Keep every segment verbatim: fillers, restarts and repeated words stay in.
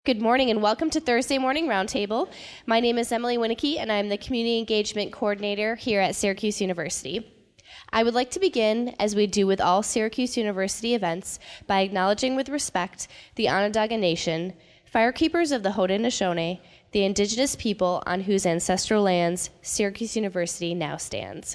Good morning and welcome to Thursday Morning Roundtable. My name is Emily Winicky and I'm the Community Engagement Coordinator here at Syracuse University. I would like to begin, as we do with all Syracuse University events, by acknowledging with respect the Onondaga Nation, firekeepers of the Haudenosaunee, the indigenous people on whose ancestral lands Syracuse University now stands.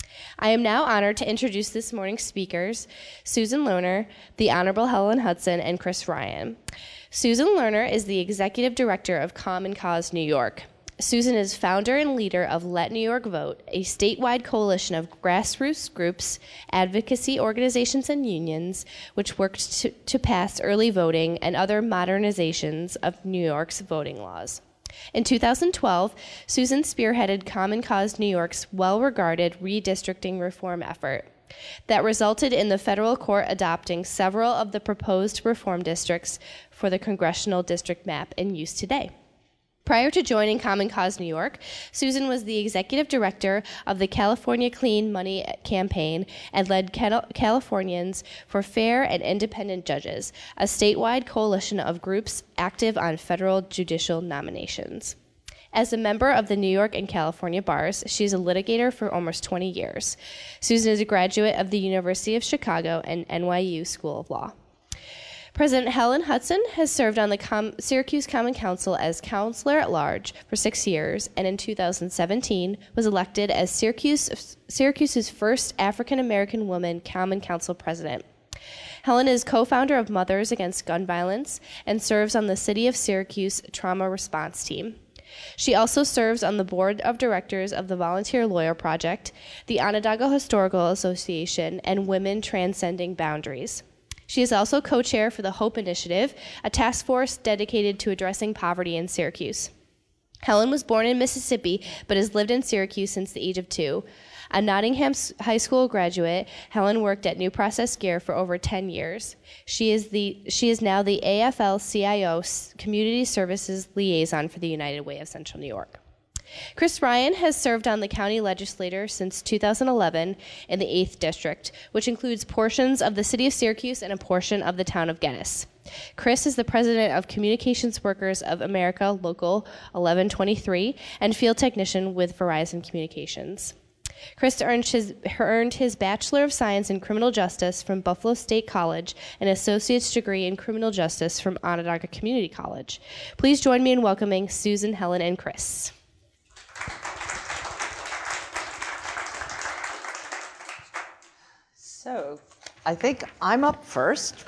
I am now honored to introduce this morning's speakers, Susan Lerner, the Honorable Helen Hudson, and Chris Ryan. Susan Lerner is the Executive Director of Common Cause New York. Susan is founder and leader of Let New York Vote, a statewide coalition of grassroots groups, advocacy organizations, and unions which worked to, to pass early voting and other modernizations of New York's voting laws. In two thousand twelve, Susan spearheaded Common Cause New York's well-regarded redistricting reform effort that resulted in the federal court adopting several of the proposed reform districts for the congressional district map in use today. Prior to joining Common Cause New York, Susan was the executive director of the California Clean Money Campaign and led Cal- Californians for Fair and Independent Judges, a statewide coalition of groups active on federal judicial nominations. As a member of the New York and California bars, she is a litigator for almost twenty years. Susan is a graduate of the University of Chicago and N Y U School of Law. President Helen Hudson has served on the Com- Syracuse Common Council as counselor at large for six years, and in two thousand seventeen was elected as Syracuse, Syracuse's first African-American woman Common Council president. Helen is co-founder of Mothers Against Gun Violence and serves on the City of Syracuse Trauma Response Team. She also serves on the board of directors of the Volunteer Lawyer Project, the Onondaga Historical Association, and Women Transcending Boundaries. She is also co-chair for the HOPE Initiative, a task force dedicated to addressing poverty in Syracuse. Helen was born in Mississippi, but has lived in Syracuse since the age of two. A Nottingham High School graduate, Helen worked at New Process Gear for over ten years. She is the she is now the A F L C I O Community Services Liaison for the United Way of Central New York. Chris Ryan has served on the county legislature since two thousand eleven in the eighth District, which includes portions of the city of Syracuse and a portion of the town of Genesee. Chris is the president of Communications Workers of America Local eleven twenty-three and field technician with Verizon Communications. Chris earned his, earned his Bachelor of Science in Criminal Justice from Buffalo State College and Associate's degree in Criminal Justice from Onondaga Community College. Please join me in welcoming Susan, Helen, and Chris. So, I think I'm up first.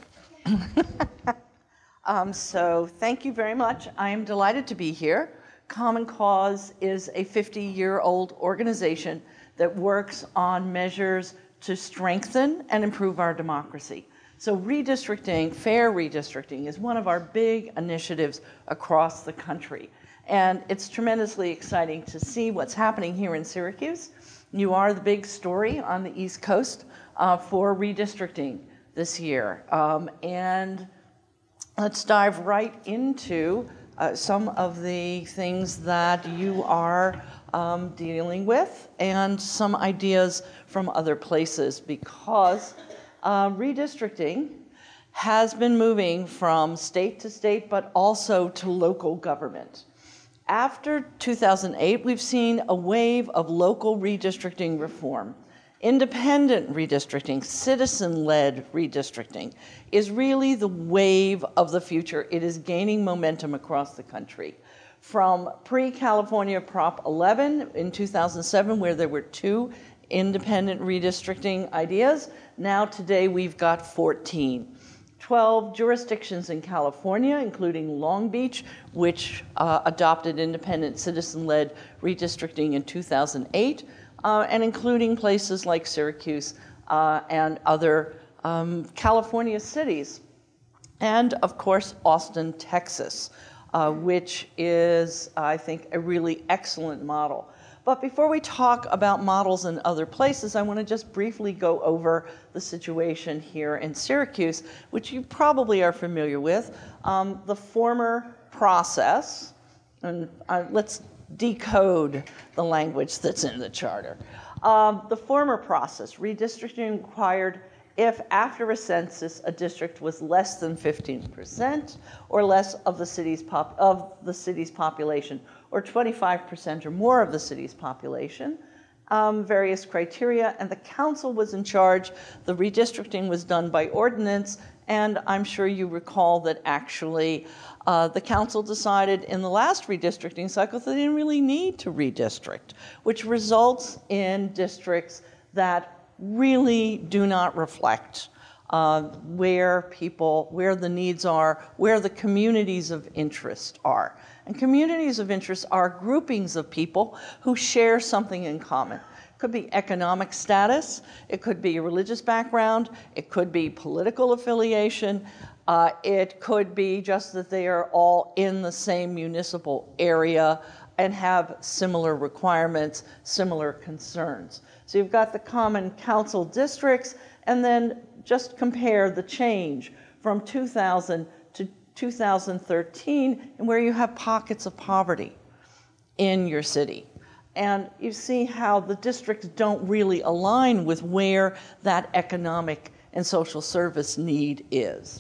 um, so, thank you very much. I am delighted to be here. Common Cause is a fifty-year-old organization that works on measures to strengthen and improve our democracy. So, redistricting, fair redistricting, is one of our big initiatives across the country. And it's tremendously exciting to see what's happening here in Syracuse. You are the big story on the East Coast uh, for redistricting this year. Um, and let's dive right into uh, some of the things that you are um, dealing with and some ideas from other places, because uh, redistricting has been moving from state to state, but also to local government. After two thousand eight, we've seen a wave of local redistricting reform. Independent redistricting, citizen-led redistricting is really the wave of the future. It is gaining momentum across the country. From pre-California Prop eleven in two thousand seven, where there were two independent redistricting ideas, now today we've got fourteen. twelve jurisdictions in California, including Long Beach, which uh, adopted independent citizen-led redistricting in two thousand eight, uh, and including places like Syracuse uh, and other um, California cities. And, of course, Austin, Texas, uh, which is, I think, a really excellent model. But before we talk about models in other places, I want to just briefly go over the situation here in Syracuse, which you probably are familiar with. Um, the former process, and uh, let's decode the language that's in the charter. Um, the former process, redistricting required if after a census a district was less than fifteen percent or less of the city's pop of the city's population, or twenty-five percent or more of the city's population, um, various criteria, and the council was in charge. The redistricting was done by ordinance, and I'm sure you recall that actually uh, the council decided in the last redistricting cycle that they didn't really need to redistrict, which results in districts that really do not reflect uh, where people, where the needs are, where the communities of interest are. And communities of interest are groupings of people who share something in common. It could be economic status, it could be a religious background, it could be political affiliation, uh, it could be just that they are all in the same municipal area and have similar requirements, similar concerns. So you've got the common council districts, and then just compare the change from two thousand to two thousand thirteen, and where you have pockets of poverty in your city. And you see how the districts don't really align with where that economic and social service need is.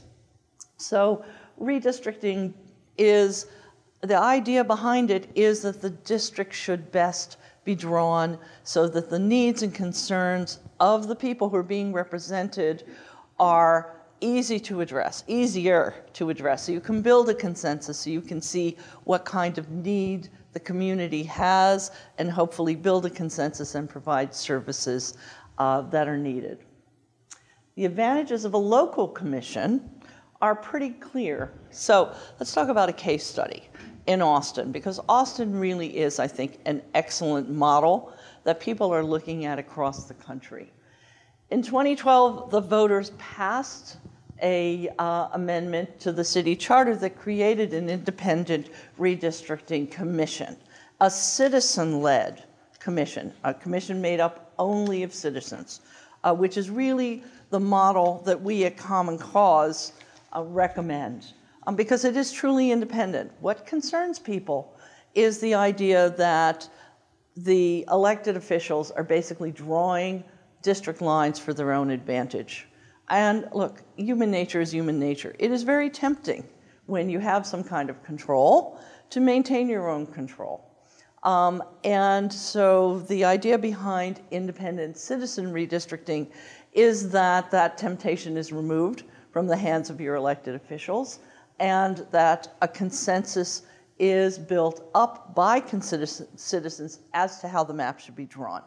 So redistricting is, the idea behind it is that the district should best be drawn so that the needs and concerns of the people who are being represented are easy to address, easier to address. So you can build a consensus, so you can see what kind of need the community has and hopefully build a consensus and provide services uh, that are needed. The advantages of a local commission are pretty clear. So let's talk about a case study in Austin, because Austin really is, I think, an excellent model that people are looking at across the country. In twenty twelve, the voters passed a uh, amendment to the city charter that created an independent redistricting commission, a citizen-led commission, a commission made up only of citizens, uh, which is really the model that we at Common Cause uh, recommend. Um, because it is truly independent. What concerns people is the idea that the elected officials are basically drawing district lines for their own advantage. And look, human nature is human nature. It is very tempting when you have some kind of control to maintain your own control. Um, and so the idea behind independent citizen redistricting is that that temptation is removed from the hands of your elected officials, and that a consensus is built up by citizens as to how the map should be drawn.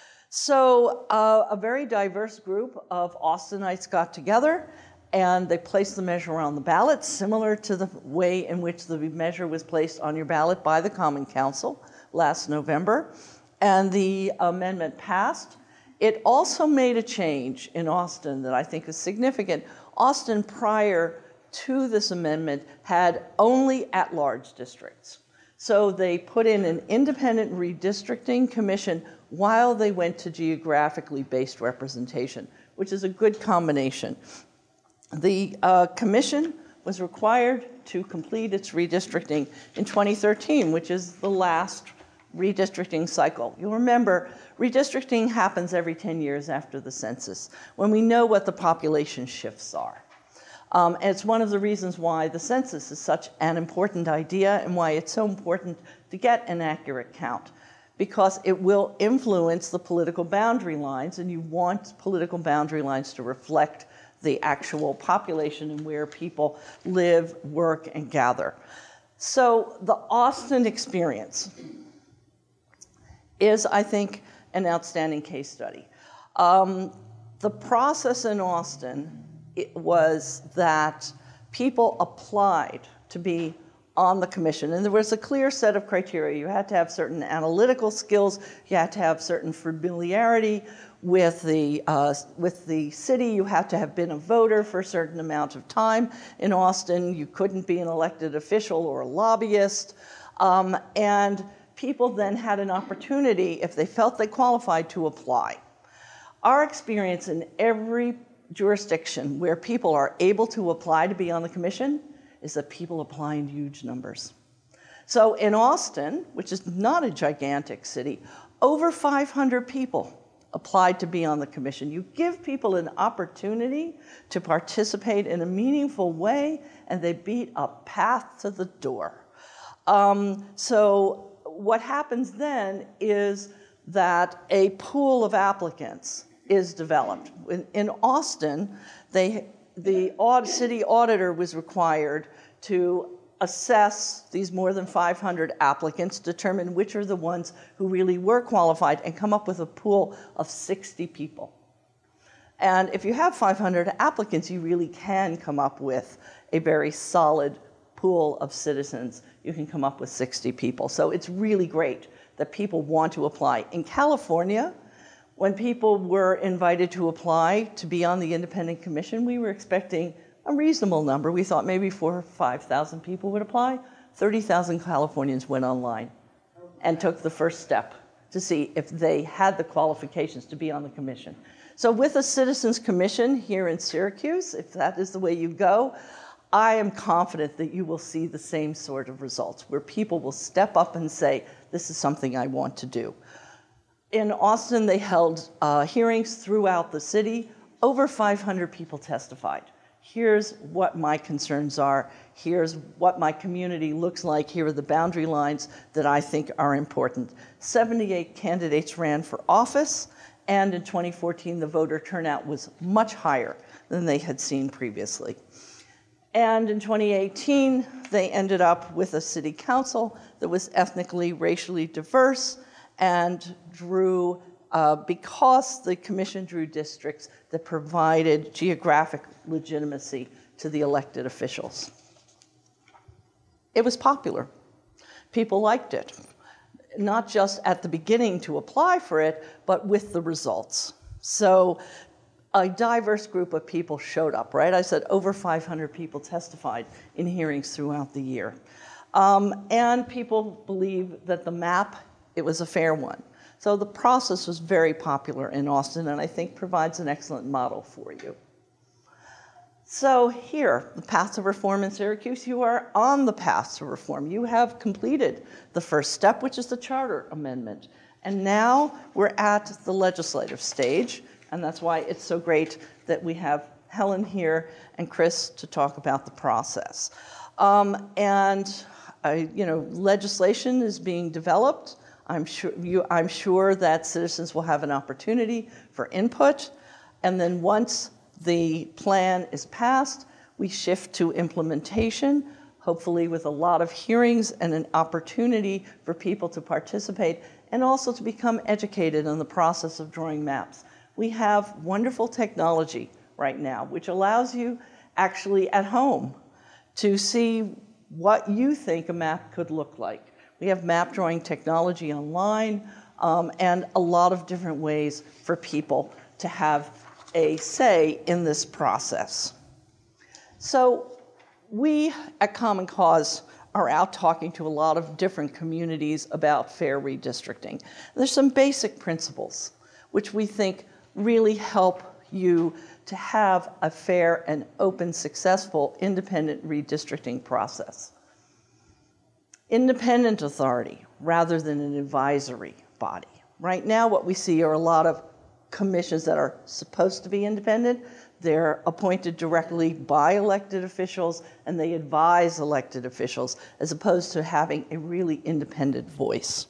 So uh, a very diverse group of Austinites got together, and they placed the measure on the ballot, similar to the way in which the measure was placed on your ballot by the Common Council last November, and the amendment passed. It also made a change in Austin that I think is significant. Austin, prior to this amendment, had only at-large districts. So they put in an independent redistricting commission while they went to geographically based representation, which is a good combination. The uh, commission was required to complete its redistricting in twenty thirteen, which is the last redistricting cycle. You'll remember, redistricting happens every ten years after the census, when we know what the population shifts are. Um, and it's one of the reasons why the census is such an important idea and why it's so important to get an accurate count, because it will influence the political boundary lines, and you want political boundary lines to reflect the actual population and where people live, work, and gather. So the Austin experience is, I think, an outstanding case study. Um, the process in Austin it was that people applied to be on the commission, and there was a clear set of criteria. You had to have certain analytical skills, you had to have certain familiarity with the, uh, with the city, you had to have been a voter for a certain amount of time in Austin, you couldn't be an elected official or a lobbyist, um, and people then had an opportunity, if they felt they qualified, to apply. Our experience in every jurisdiction where people are able to apply to be on the commission is that people apply in huge numbers. So in Austin, which is not a gigantic city, over five hundred people applied to be on the commission. You give people an opportunity to participate in a meaningful way, and they beat a path to the door. Um, so what happens then is that a pool of applicants is developed. In, in Austin, they, the aud- city auditor was required to assess these more than five hundred applicants, determine which are the ones who really were qualified, and come up with a pool of sixty people. And if you have five hundred applicants, you really can come up with a very solid pool of citizens. You can come up with sixty people. So it's really great that people want to apply. In California, when people were invited to apply to be on the independent commission, we were expecting a reasonable number. We thought maybe four or five thousand people would apply. thirty thousand Californians went online and took the first step to see if they had the qualifications to be on the commission. So with a citizens commission here in Syracuse, if that is the way you go, I am confident that you will see the same sort of results, where people will step up and say, this is something I want to do. In Austin, they held uh, hearings throughout the city. Over five hundred people testified. Here's what my concerns are. Here's what my community looks like. Here are the boundary lines that I think are important. seventy-eight candidates ran for office, and in twenty fourteen, the voter turnout was much higher than they had seen previously. And in twenty eighteen, they ended up with a city council that was ethnically, racially diverse, and drew, uh, because the commission drew districts that provided geographic legitimacy to the elected officials. It was popular. People liked it, not just at the beginning to apply for it, but with the results. So a diverse group of people showed up, right? I said over five hundred people testified in hearings throughout the year. Um, and people believe that the map, it was a fair one. So the process was very popular in Austin, and I think provides an excellent model for you. So here, the path to reform in Syracuse, you are on the path to reform. You have completed the first step, which is the charter amendment. And now we're at the legislative stage, and that's why it's so great that we have Helen here and Chris to talk about the process. Um, and, I, you know, legislation is being developed. I'm sure, you, I'm sure that citizens will have an opportunity for input, and then once the plan is passed, we shift to implementation, hopefully with a lot of hearings and an opportunity for people to participate and also to become educated on the process of drawing maps. We have wonderful technology right now, which allows you actually at home to see what you think a map could look like. We have map drawing technology online, um, and a lot of different ways for people to have a say in this process. So we at Common Cause are out talking to a lot of different communities about fair redistricting. There's some basic principles which we think really help you to have a fair and open, successful, independent redistricting process. Independent authority rather than an advisory body. Right now what we see are a lot of commissions that are supposed to be independent. They're appointed directly by elected officials, and they advise elected officials as opposed to having a really independent voice.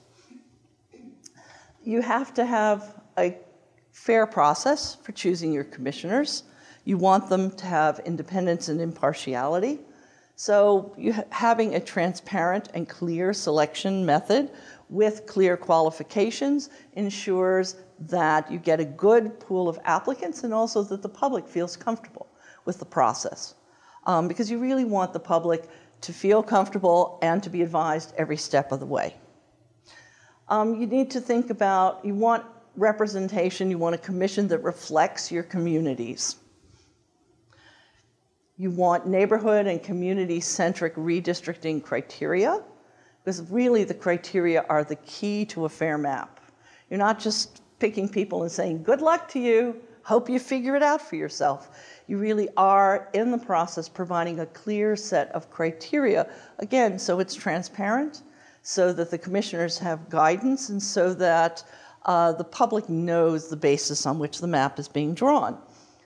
You have to have a fair process for choosing your commissioners. You want them to have independence and impartiality. So you ha- having a transparent and clear selection method with clear qualifications ensures that you get a good pool of applicants and also that the public feels comfortable with the process. Um, because you really want the public to feel comfortable and to be advised every step of the way. Um, you need to think about, you want representation, you want a commission that reflects your communities. You want neighborhood and community-centric redistricting criteria, because really the criteria are the key to a fair map. You're not just picking people and saying, good luck to you, hope you figure it out for yourself. You really are, in the process, providing a clear set of criteria, again, so it's transparent, so that the commissioners have guidance, and so that uh, the public knows the basis on which the map is being drawn.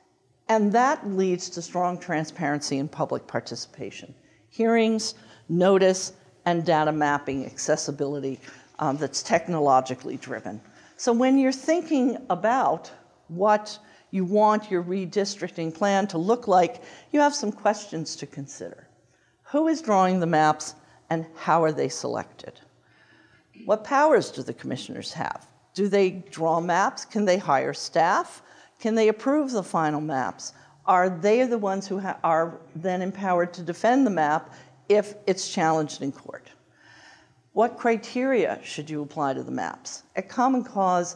And that leads to strong transparency and public participation. Hearings, notice, and data mapping accessibility um, that's technologically driven. So when you're thinking about what you want your redistricting plan to look like, you have some questions to consider. Who is drawing the maps and how are they selected? What powers do the commissioners have? Do they draw maps? Can they hire staff? Can they approve the final maps? Are they the ones who ha- are then empowered to defend the map if it's challenged in court? What criteria should you apply to the maps? At Common Cause,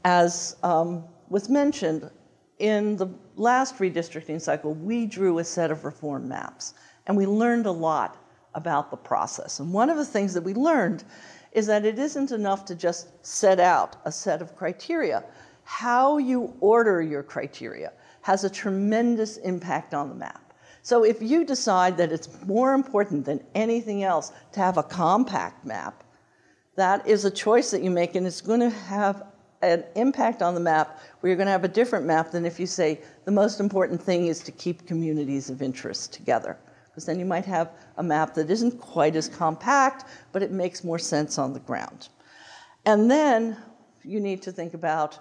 as um, was mentioned, in the last redistricting cycle, we drew a set of reform maps, and we learned a lot about the process. And one of the things that we learned is that it isn't enough to just set out a set of criteria. How you order your criteria has a tremendous impact on the map. So if you decide that it's more important than anything else to have a compact map, that is a choice that you make, and it's going to have an impact on the map where you're going to have a different map than if you say the most important thing is to keep communities of interest together. Because then you might have a map that isn't quite as compact, but it makes more sense on the ground. And then you need to think about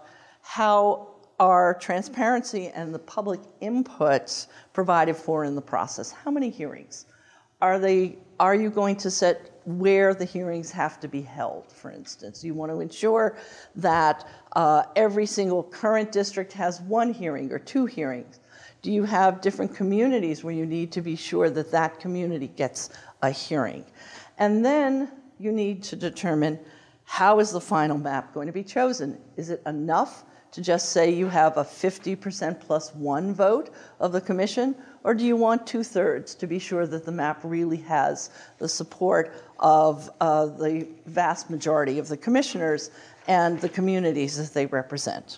how are transparency and the public inputs provided for in the process. How many hearings? Are they, are you going to set where the hearings have to be held, for instance? You want to ensure that uh, every single current district has one hearing or two hearings. Do you have different communities where you need to be sure that that community gets a hearing? And then you need to determine, how is the final map going to be chosen? Is it enough to just say you have a fifty percent plus one vote of the commission? Or do you want two-thirds to be sure that the map really has the support of uh, the vast majority of the commissioners and the communities that they represent?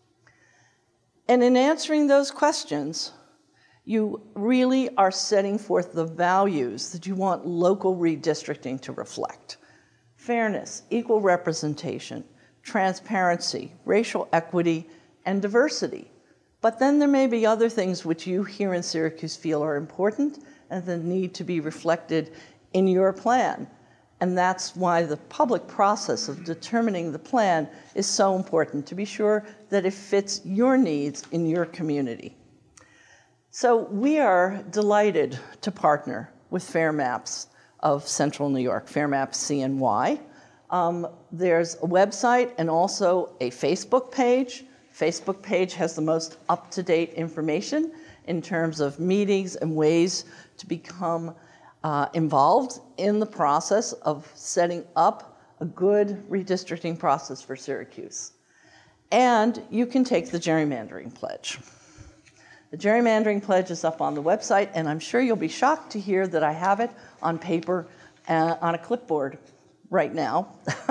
And in answering those questions, you really are setting forth the values that you want local redistricting to reflect. Fairness, equal representation, transparency, racial equity, and diversity. But then there may be other things which you here in Syracuse feel are important and that need to be reflected in your plan. And that's why the public process of determining the plan is so important, to be sure that it fits your needs in your community. So we are delighted to partner with Fair Maps of Central New York, Fair Maps C N Y. Um, there's a website and also a Facebook page. Facebook page has the most up-to-date information in terms of meetings and ways to become uh, involved in the process of setting up a good redistricting process for Syracuse. And you can take the gerrymandering pledge. The gerrymandering pledge is up on the website, and I'm sure you'll be shocked to hear that I have it on paper uh, on a clipboard right now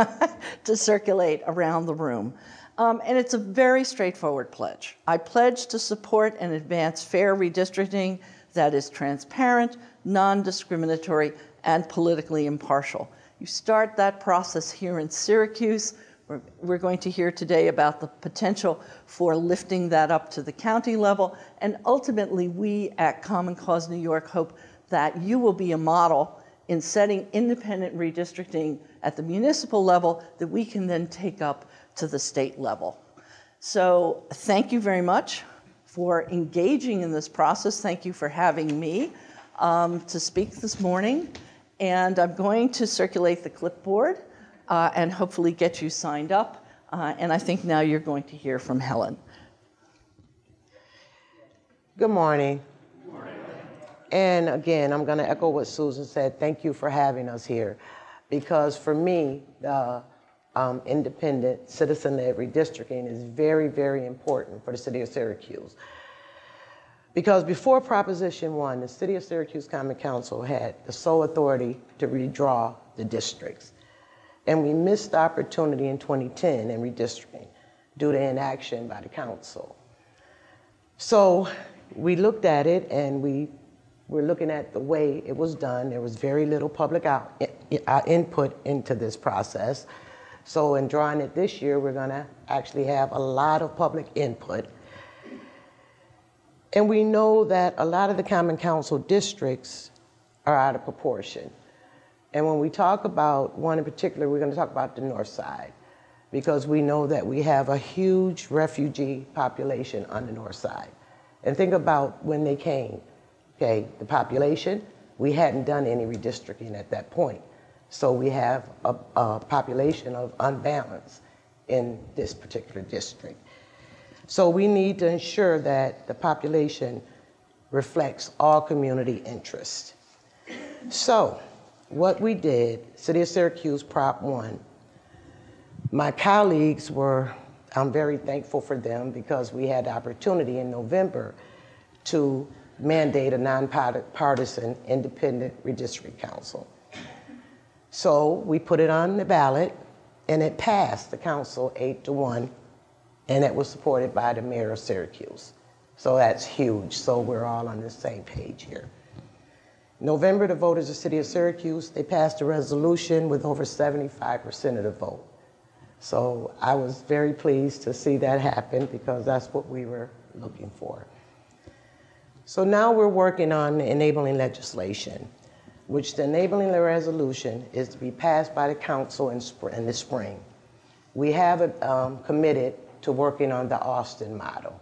to circulate around the room. Um, and it's a very straightforward pledge. I pledge to support and advance fair redistricting that is transparent, non-discriminatory, and politically impartial. You start that process here in Syracuse. We're, we're going to hear today about the potential for lifting that up to the county level. And ultimately, we at Common Cause New York hope that you will be a model in setting independent redistricting at the municipal level that we can then take up to the state level. So thank you very much for engaging in this process. Thank you for having me um, to speak this morning. And I'm going to circulate the clipboard uh, and hopefully get you signed up. Uh, and I think now you're going to hear from Helen. Good morning. Good morning. And again, I'm going to echo what Susan said. Thank you for having us here. Because for me, the um, independent citizen-led redistricting is very, very important for the city of Syracuse. Because before Proposition one, the City of Syracuse Common Council had the sole authority to redraw the districts. And we missed the opportunity in twenty ten in redistricting due to inaction by the council. So we looked at it and we were looking at the way it was done. There was very little public out, input into this process. So in drawing it this year, we're going to actually have a lot of public input. And we know that a lot of the Common Council districts are out of proportion. And when we talk about one in particular, we're going to talk about the north side, because we know that we have a huge refugee population on the north side. And think about when they came, okay, the population, we hadn't done any redistricting at that point. So we have a, a population of unbalance in this particular district. So we need to ensure that the population reflects all community interests. So what we did, City of Syracuse Prop one, my colleagues were, I'm very thankful for them, because we had the opportunity in November to mandate a nonpartisan independent redistricting council. So we put it on the ballot, and it passed the council eight to one, and it was supported by the mayor of Syracuse. So that's huge. So we're all on the same page here. November, the voters of the City of Syracuse, they passed a resolution with over seventy-five percent of the vote. So I was very pleased to see that happen, because that's what we were looking for. So now we're working on the enabling legislation, which the enabling resolution is to be passed by the council in, spring, in the spring. We have it um, committed to working on the Austin model.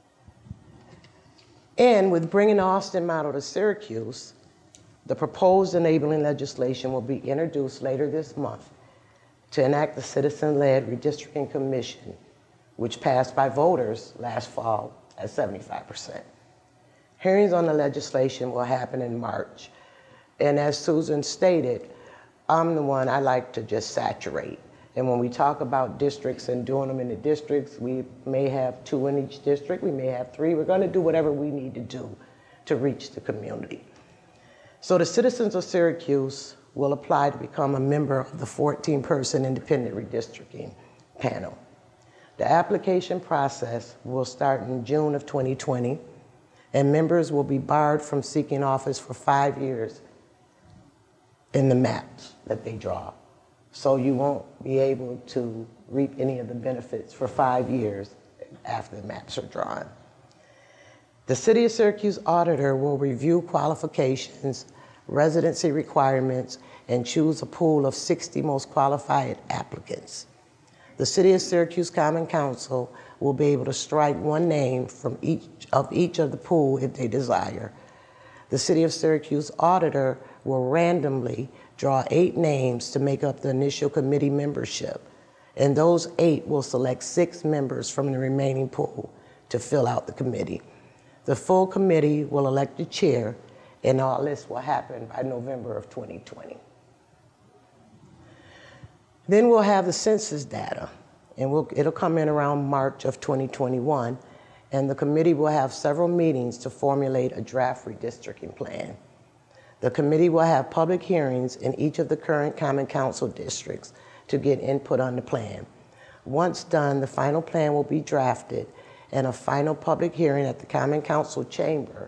And with bringing the Austin model to Syracuse, the proposed enabling legislation will be introduced later this month to enact the citizen-led redistricting commission, which passed by voters last fall at seventy-five percent. Hearings on the legislation will happen in March. And as Susan stated, I'm the one I like to just saturate. And when we talk about districts and doing them in the districts, we may have two in each district, we may have three. We're gonna do whatever we need to do to reach the community. So the citizens of Syracuse will apply to become a member of the fourteen person independent redistricting panel. The application process will start in June of twenty twenty, and members will be barred from seeking office for five years in the maps that they draw. So you won't be able to reap any of the benefits for five years after the maps are drawn. The City of Syracuse auditor will review qualifications, residency requirements, and choose a pool of sixty most qualified applicants. The City of Syracuse Common Council will be able to strike one name from each of each of the pool if they desire. The City of Syracuse auditor will randomly draw eight names to make up the initial committee membership, and those eight will select six members from the remaining pool to fill out the committee. The full committee will elect the chair, and all this will happen by November of twenty twenty. Then we'll have the census data, and we'll, it'll come in around March of twenty twenty-one, and the committee will have several meetings to formulate a draft redistricting plan. The committee will have public hearings in each of the current Common Council districts to get input on the plan. Once done, the final plan will be drafted, and a final public hearing at the Common Council chamber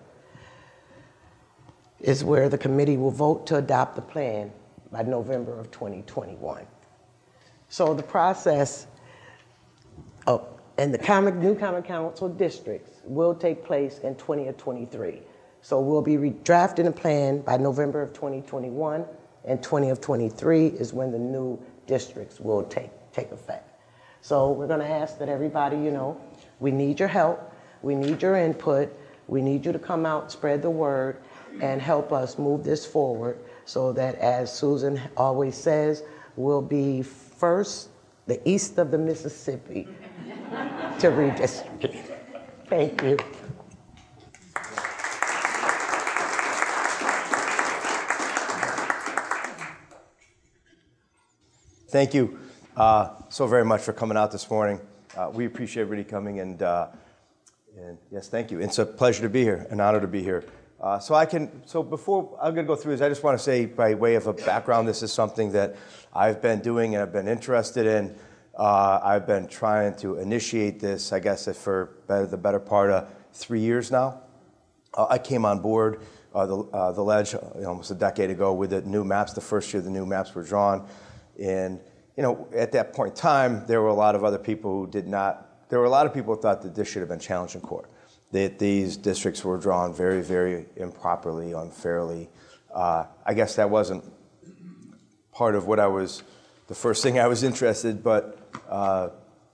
is where the committee will vote to adopt the plan by November of twenty twenty-one. So the process of, and the common, new Common Council districts will take place in twenty of twenty-three. So we'll be drafting a plan by November of twenty twenty-one, and twenty of twenty-three is when the new districts will take, take effect. So we're gonna ask that everybody, you know, we need your help, we need your input, we need you to come out, spread the word, and help us move this forward so that, as Susan always says, we'll be first, the east of the Mississippi to redistrict. Thank you. Thank you uh, so very much for coming out this morning. Uh, we appreciate everybody coming, and, uh, and yes, thank you. It's a pleasure to be here, an honor to be here. Uh, so I can, so before I'm going to go through this, I just want to say, by way of a background, this is something that I've been doing and I've been interested in. Uh, I've been trying to initiate this, I guess, for better, the better part of three years now. Uh, I came on board uh, the, uh, the Ledge uh, almost a decade ago with the new maps. The first year the new maps were drawn. And you know, at that point in time, there were a lot of other people who did not, there were a lot of people who thought that this should have been challenged in court, that these districts were drawn very, very improperly, unfairly. Uh, I guess that wasn't part of what I was, the first thing I was interested, but uh,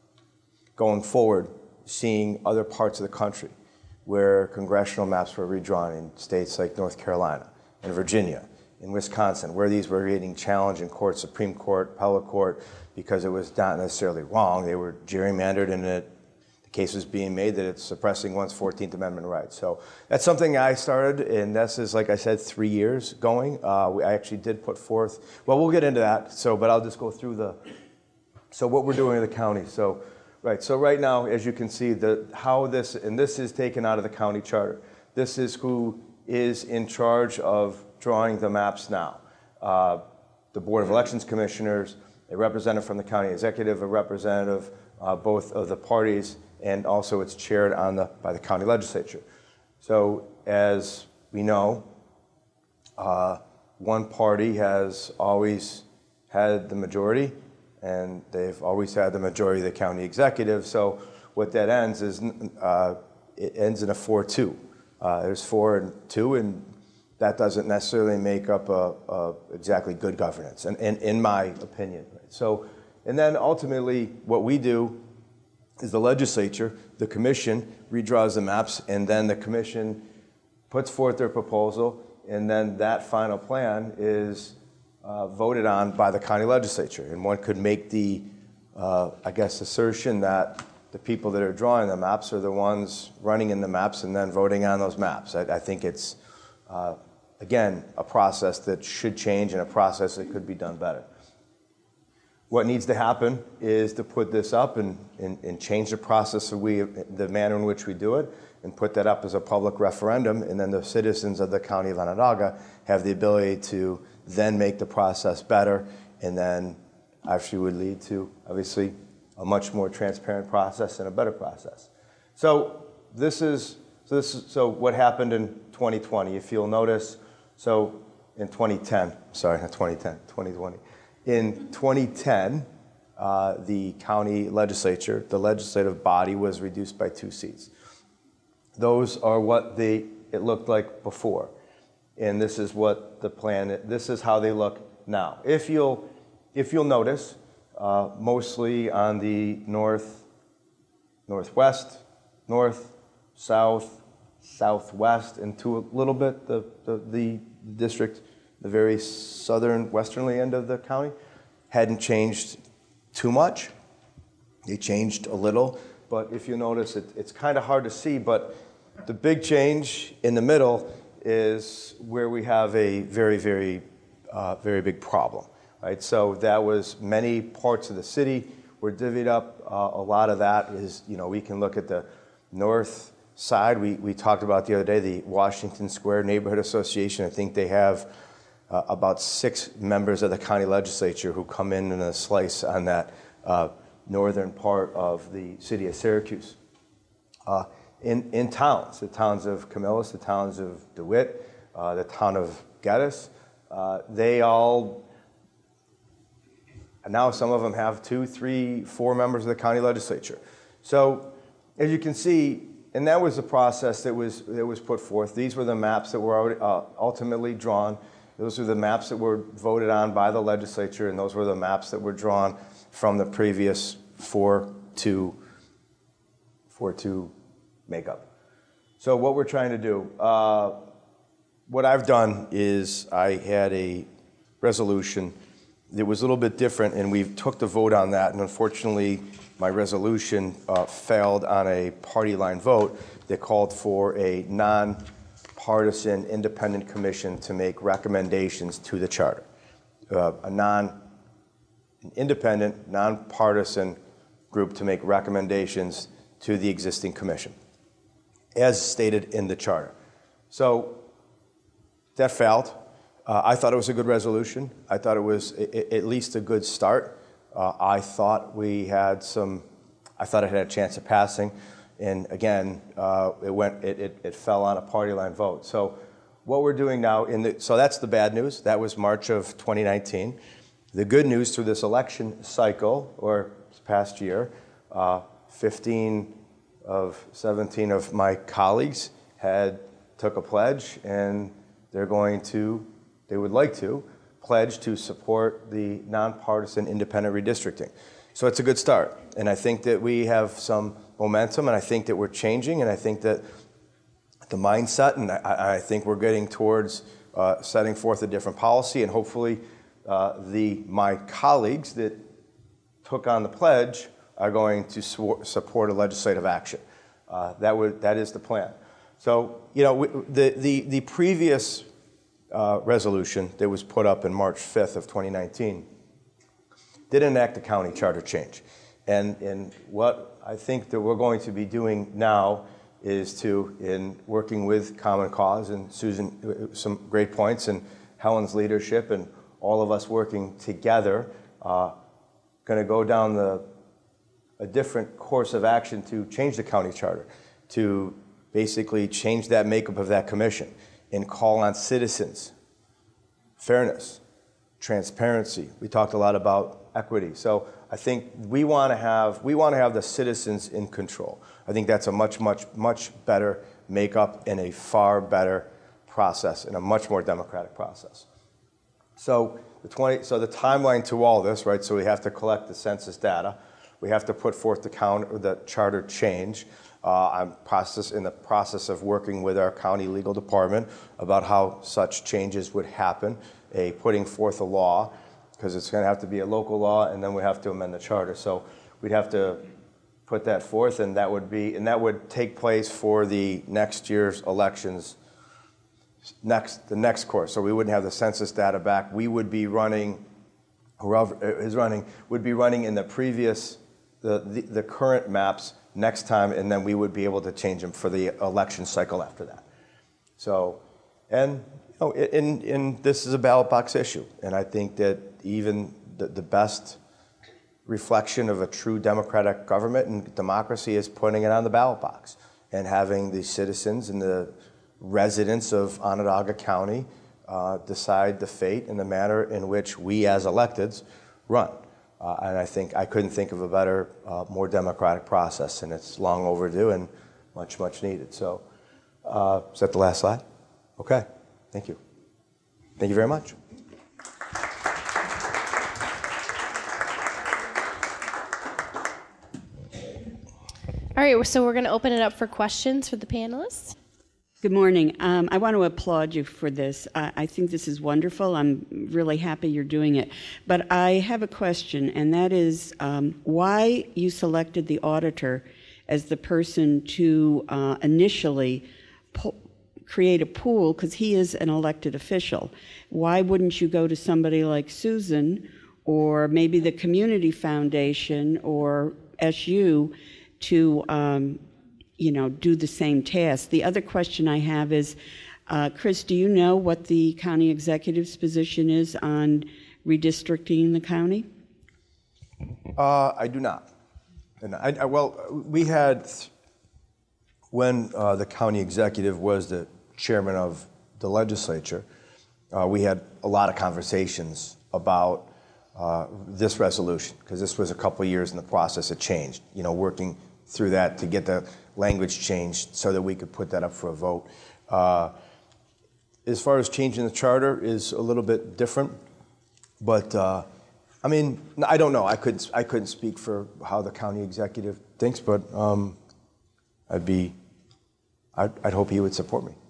going forward, seeing other parts of the country where congressional maps were redrawn in states like North Carolina and Virginia, in Wisconsin, where these were getting challenged in court, Supreme Court, appellate court, because it was not necessarily wrong. They were gerrymandered, and it, the case was being made that it's suppressing one's fourteenth Amendment rights. So that's something I started, and this is, like I said, three years going. Uh, we, I actually did put forth, well, we'll get into that, so, but I'll just go through the, so what we're doing in the county. So, right, so right now, as you can see, the, how this, and this is taken out of the county charter. This is who is in charge of drawing the maps now. Uh, the Board of Elections Commissioners, a representative from the county executive, a representative uh, both of the parties, and also it's chaired on the, by the county legislature. So as we know, uh, one party has always had the majority, and they've always had the majority of the county executive. So what that ends is, uh, it ends in a four two. Uh, there's four and two, and that doesn't necessarily make up a, a exactly good governance, and, and in my opinion. So, and then ultimately what we do is the legislature, the commission, redraws the maps, and then the commission puts forth their proposal, and then that final plan is uh, voted on by the county legislature. And one could make the, uh, I guess, assertion that the people that are drawing the maps are the ones running in the maps and then voting on those maps. I, I think it's, uh, again, a process that should change and a process that could be done better. What needs to happen is to put this up and, and, and change the process, of we, the manner in which we do it, and put that up as a public referendum, and then the citizens of the county of Onondaga have the ability to then make the process better, and then actually would lead to, obviously, a much more transparent process and a better process. So this is, so this is, so what happened in twenty twenty, if you'll notice, so in twenty ten, sorry, not twenty ten, twenty twenty. In twenty ten, uh, the county legislature, the legislative body, was reduced by two seats. Those are what they, it looked like before. And this is what the plan, this is how they look now. If you'll, if you'll notice, uh, mostly on the north, northwest, north, south, southwest, and to a little bit the, the, the district, the very southern, westernly end of the county, hadn't changed too much. They changed a little, but if you notice, it, it's kind of hard to see, but the big change in the middle is where we have a very, very, uh, very big problem, right? So that was many parts of the city were divvied up. Uh, a lot of that is, you know, we can look at the north side. We, we talked about the other day, the Washington Square Neighborhood Association. I think they have Uh, about six members of the county legislature who come in in a slice on that uh, northern part of the city of Syracuse. Uh, in, in towns, the towns of Camillus, the towns of DeWitt, uh, the town of Geddes, uh, they all, now some of them have two, three, four members of the county legislature. So as you can see, and that was the process that was, that was put forth. These were the maps that were already, uh, ultimately drawn. Those were the maps that were voted on by the legislature, and those were the maps that were drawn from the previous four to four to makeup. So what we're trying to do, uh, what I've done is I had a resolution that was a little bit different, and we took the vote on that, and unfortunately my resolution uh, failed on a party line vote that called for a non partisan independent commission to make recommendations to the charter. Uh, a non, an independent, nonpartisan group to make recommendations to the existing commission, as stated in the charter. So that failed. Uh, I thought it was a good resolution. I thought it was a, a, at least a good start. Uh, I thought we had some, I thought it had a chance of passing. And again, uh, it went. It, it, it fell on a party line vote. So, what we're doing now, in the, so that's the bad news. That was March of twenty nineteen. The good news through this election cycle, or this past year, uh, fifteen of seventeen of my colleagues had took a pledge, and they're going to, they would like to, pledge to support the nonpartisan independent redistricting. So it's a good start. And I think that we have some momentum, and I think that we're changing, and I think that the mindset, and I, I think we're getting towards uh, setting forth a different policy, and hopefully uh, the my colleagues that took on the pledge are going to su- support a legislative action. Uh, that would that is the plan. So you know we, the the the previous uh, resolution that was put up in March fifth of twenty nineteen did enact a county charter change, and and what I think that we're going to be doing now is to, in working with Common Cause and Susan, some great points, and Helen's leadership, and all of us working together, uh, going to go down the a different course of action to change the county charter, to basically change that makeup of that commission and call on citizens, fairness, transparency. We talked a lot about equity. So I think we want to have we want to have the citizens in control. I think that's a much, much, much better makeup and a far better process and a much more democratic process. So the twenty so the timeline to all this, right? So we have to collect the census data. We have to put forth the count or the charter change. Uh, I'm process in the process of working with our county legal department about how such changes would happen. A putting forth a law, because it's going to have to be a local law, and then we have to amend the charter. So we'd have to put that forth, and that would be and that would take place for the next year's elections. Next the next course. So we wouldn't have the census data back. We would be running. Whoever is running would be running in the previous. The, the, the current maps next time, and then we would be able to change them for the election cycle after that. So, and you know, in, in, this is a ballot box issue, and I think that even the, the best reflection of a true democratic government and democracy is putting it on the ballot box and having the citizens and the residents of Onondaga County uh, decide the fate and the manner in which we as electeds run. Uh, and I think I couldn't think of a better, uh, more democratic process, and it's long overdue and much, much needed. So, uh, is that the last slide? Okay, thank you. Thank you very much. All right, so we're going to open it up for questions for the panelists. Good morning. Um, I want to applaud you for this. I, I think this is wonderful. I'm really happy you're doing it. But I have a question, and that is um, why you selected the auditor as the person to uh, initially po- create a pool, because he is an elected official. Why wouldn't you go to somebody like Susan or maybe the Community Foundation or S U to um, you know, do the same task? The other question I have is, uh, Chris, do you know what the county executive's position is on redistricting the county? Uh, I do not. And I, I, well, we had, when uh, the county executive was the chairman of the legislature, uh, we had a lot of conversations about uh, this resolution, because this was a couple of years in the process. It changed, you know, working through that to get the language changed so that we could put that up for a vote. Uh, as far as changing the charter is a little bit different, but uh, I mean, I don't know. I couldn't I couldn't speak for how the county executive thinks, but um, I'd be I'd, I'd hope he would support me.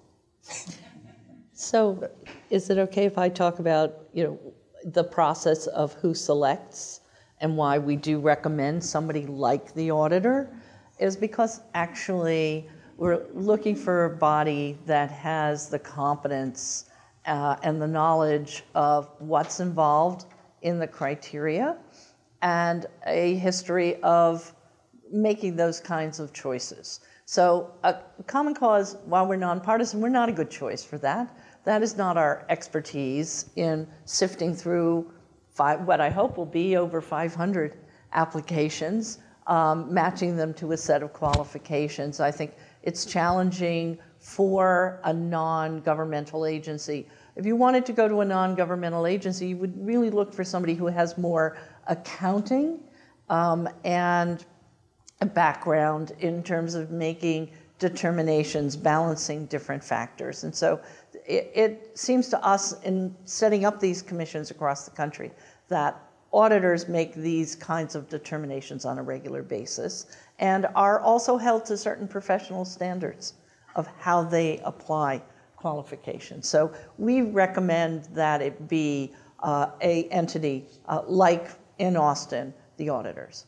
So, is it okay if I talk about you know the process of who selects and why we do recommend somebody like the auditor? Is because actually we're looking for a body that has the competence uh, and the knowledge of what's involved in the criteria and a history of making those kinds of choices. So a Common Cause, while we're nonpartisan, we're not a good choice for that. That is not our expertise in sifting through five, what I hope will be over five hundred applications, Um, matching them to a set of qualifications. I think it's challenging for a non-governmental agency. If you wanted to go to a non-governmental agency, you would really look for somebody who has more accounting um, and a background in terms of making determinations, balancing different factors. And so it, it seems to us in setting up these commissions across the country that auditors make these kinds of determinations on a regular basis and are also held to certain professional standards of how they apply qualifications. So we recommend that it be uh, a entity uh, like in Austin, the auditors.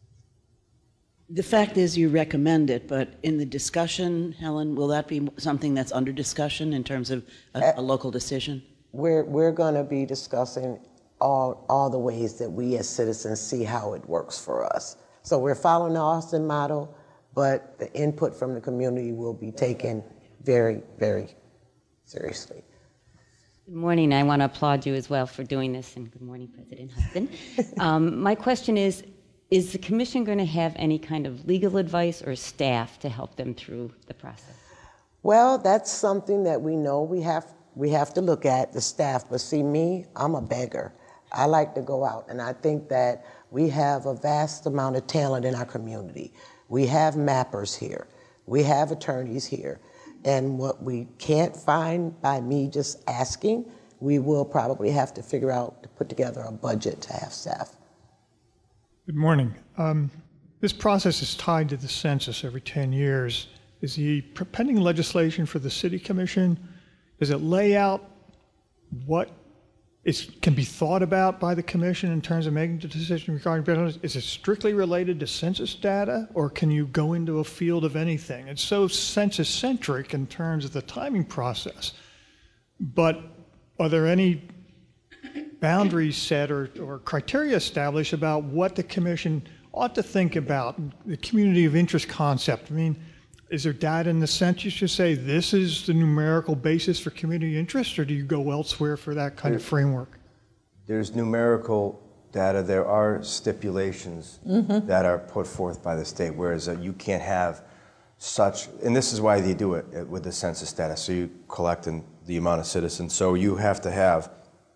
The fact is you recommend it, but in the discussion, Helen, will that be something that's under discussion in terms of a, a local decision? We're, we're going to be discussing all, all the ways that we as citizens see how it works for us. So we're following the Austin model, but the input from the community will be taken very, very seriously. Good morning. I want to applaud you as well for doing this, and good morning, President Hudson. um, my question is, is the commission going to have any kind of legal advice or staff to help them through the process? Well, that's something that we know we have, we have to look at, the staff. But see, me, I'm a beggar. I like to go out, and I think that we have a vast amount of talent in our community. We have mappers here. We have attorneys here. And what we can't find by me just asking, we will probably have to figure out to put together a budget to have staff. Good morning. Um, this process is tied to the census every ten years. Is the pending legislation for the City Commission, does it lay out what is, can be thought about by the Commission in terms of making the decision regarding business? Is it strictly related to census data, or can you go into a field of anything? It's so census-centric in terms of the timing process. But are there any boundaries set or, or criteria established about what the Commission ought to think about, the community of interest concept? I mean, is there data in the census to say this is the numerical basis for community interest, or do you go elsewhere for that kind of framework? There's numerical data. There are stipulations mm-hmm. that are put forth by the state, whereas uh, you can't have such, and this is why they do it with the census data, so you collect in the amount of citizens. So you have to have,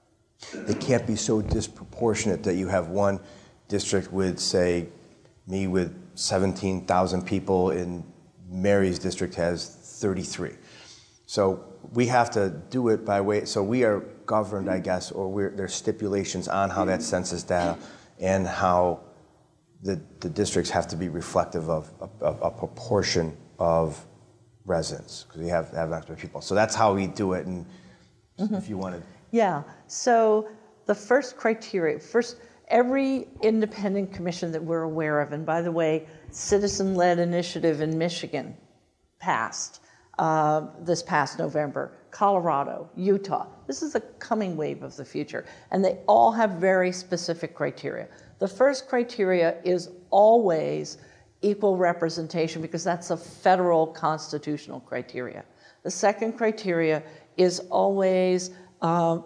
it can't be so disproportionate that you have one district with, say, me with seventeen thousand people, in Mary's district has thirty-three. So we have to do it by way, so we are governed, I guess, or we're, there's stipulations on how that census data and how the, the districts have to be reflective of a, a, a proportion of residents, because we have, have extra people. So that's how we do it, and mm-hmm. if you wanted. Yeah, so the first criteria, first, every independent commission that we're aware of, and by the way, citizen-led initiative in Michigan passed uh, this past November, Colorado, Utah. This is a coming wave of the future, and they all have very specific criteria. The first criteria is always equal representation, because that's a federal constitutional criteria. The second criteria is always uh,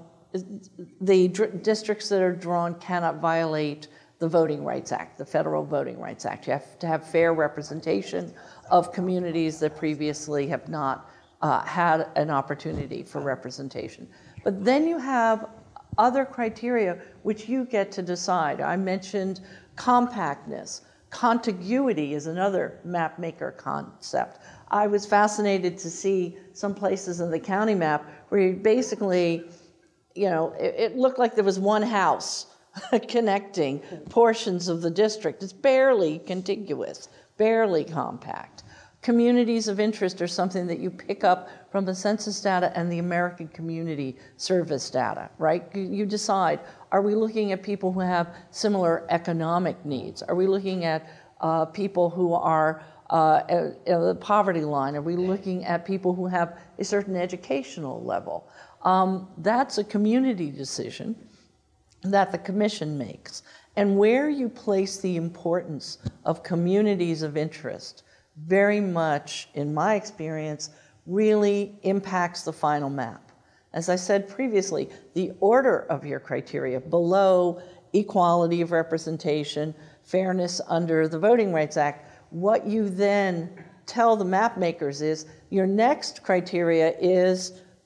the dr- districts that are drawn cannot violate the Voting Rights Act, the Federal Voting Rights Act. You have to have fair representation of communities that previously have not uh, had an opportunity for representation. But then you have other criteria which you get to decide. I mentioned compactness. Contiguity is another map maker concept. I was fascinated to see some places in the county map where you basically, you know, it, it looked like there was one house connecting portions of the district. It's barely contiguous, barely compact. Communities of interest are something that you pick up from the census data and the American Community Service data, right? You, you decide, are we looking at people who have similar economic needs? Are we looking at uh, people who are uh, at, at the poverty line? Are we looking at people who have a certain educational level? Um, that's a community decision that the commission makes. And where you place the importance of communities of interest very much, in my experience, really impacts the final map. As I said previously, the order of your criteria below equality of representation, fairness under the Voting Rights Act, what you then tell the map makers is your next criteria is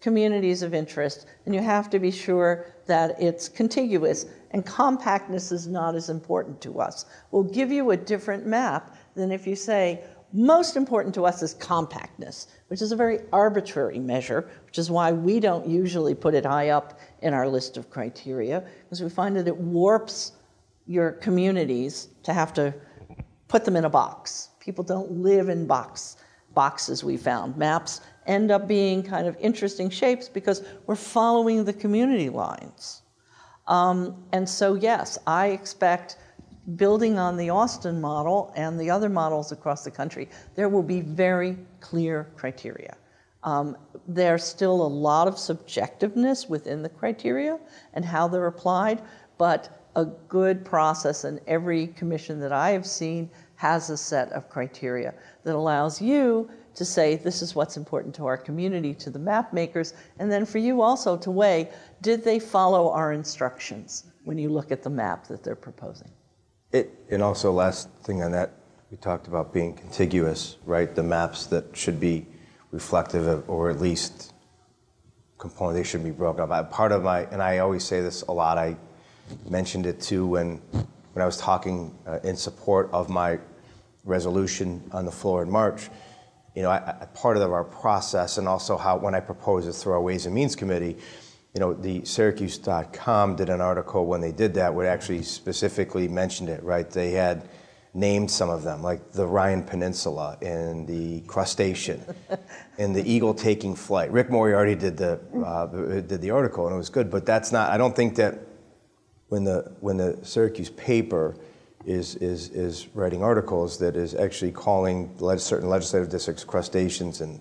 communities of interest, and you have to be sure that it's contiguous, and compactness is not as important to us. We'll give you a different map than if you say, most important to us is compactness, which is a very arbitrary measure, which is why we don't usually put it high up in our list of criteria, because we find that it warps your communities to have to put them in a box. People don't live in box boxes, we found. Maps end up being kind of interesting shapes because we're following the community lines. Um, and so, yes, I expect, building on the Austin model and the other models across the country, there will be very clear criteria. Um, there's still a lot of subjectiveness within the criteria and how they're applied, but a good process, and every commission that I have seen has a set of criteria that allows you to say, this is what's important to our community, to the map makers, and then for you also to weigh, did they follow our instructions when you look at the map that they're proposing? It, and also, last thing on that, we talked about being contiguous, right? The maps that should be reflective of, or at least component, they should be broken up. I, part of my, and I always say this a lot, I mentioned it too when, when I was talking uh, in support of my resolution on the floor in March. You know, I, I, part of our process, and also how when I proposed it through our Ways and Means Committee, you know, the Syracuse dot com did an article when they did that where it actually specifically mentioned it, right? They had named some of them, like the Ryan Peninsula and the crustacean and the eagle taking flight. Rick Moriarty did the uh, did the article, and it was good, but that's not, I don't think that when the when the Syracuse paper is is is writing articles that is actually calling certain legislative districts crustaceans and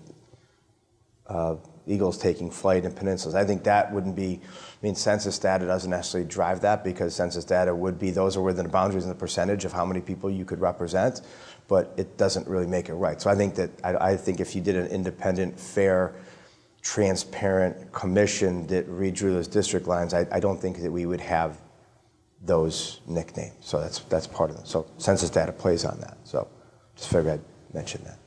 uh, eagles taking flight in peninsulas. I think that wouldn't be, I mean, census data doesn't necessarily drive that, because census data would be, those are within the boundaries and the percentage of how many people you could represent, but it doesn't really make it right. So I think that, I, I think if you did an independent, fair, transparent commission that redrew those district lines, I, I don't think that we would have those nicknames. So that's that's part of it. So census data plays on that. So just figured I'd mention that.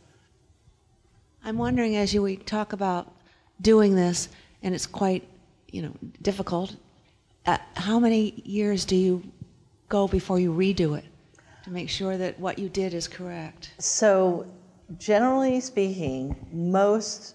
I'm wondering, as you we talk about doing this, and it's quite, you know, difficult, uh, how many years do you go before you redo it to make sure that what you did is correct? So generally speaking, most,